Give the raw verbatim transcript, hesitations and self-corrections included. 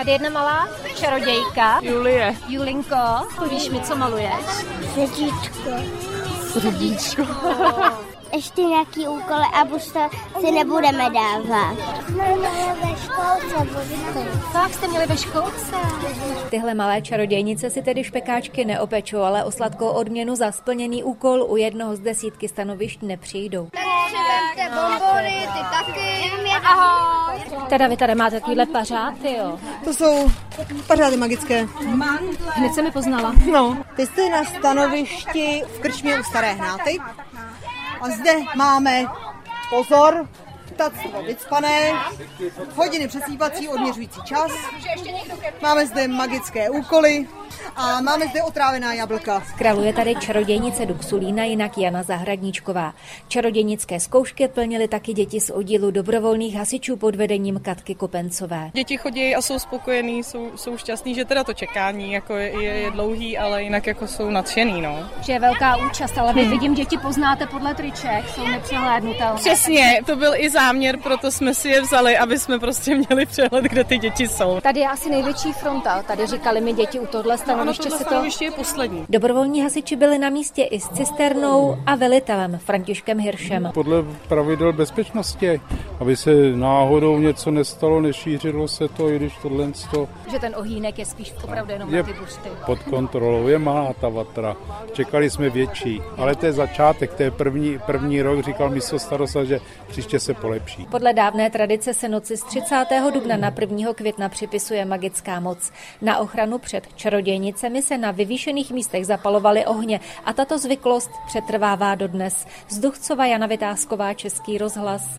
Tady jedna malá čarodějka. Julie. Julinko, povíš mi, co maluješ? Srdíčko. Srdíčko. Ještě nějaký úkoly a už to si nebudeme dávat. Jsme měli ve školce vodku. Fakt jste měli ve školce? Tyhle malé čarodějnice si tedy špekáčky neopečou, ale o sladkou odměnu za splněný úkol u jednoho z desítky stanovišť nepřijdou. Takže bonbony, ty taky. Ahoj. Teda vy tady máte takovýhle pařáty, jo? To jsou pařáty magické. Hned se mi poznala. No. Ty jste na stanovišti v krčmě u Staré Hnáty. A zde máme, pozor, ptactvo vycpané, hodiny přesýpací, odměřující čas. Máme zde magické úkoly a máme zde otrávená jablka. Králuje tady čarodějnice Duxulína, jinak Jana Zahradníčková. Čarodějnické zkoušky plnily taky děti z oddílu dobrovolných hasičů pod vedením Katky Kopencové. Děti chodí a jsou spokojení, jsou, jsou šťastní, že teda to čekání jako je, je, je dlouhý, ale jinak jako jsou nadšený, no. Že je velká účast, ale vy hmm. vidím, děti poznáte podle triček, jsou nepřehlédnutelné. Přesně, to byl i záměr, proto jsme si je vzali, aby jsme prostě měli přehled, kde ty děti jsou. Tady je asi největší fronta, tady říkali mi děti u tohle stanoviště se to... stanoviště je poslední. Dobrovolní hasiči byli na místě i s cisternou a velitelem Františkem Hiršem. Podle pravidel bezpečnosti, aby se náhodou něco nestalo, nešířilo se to, i když tohle to... Že ten ohýnek je spíš opravdu jenom na ty bušty. Pod kontrolou, je malá ta vatra. Čekali jsme větší, ale to je začátek, to je první, první rok, říkal místo starosta, že příště se polepší. Podle dávné tradice se noci z třicátého dubna na prvního května připisuje magická moc. Na ochranu před čarodějnicemi se na vyvýšených místech zapalovaly ohně a tato zvyklost přetrvává dodnes. Z Duchcova Jana Vytázková, Český rozhlas.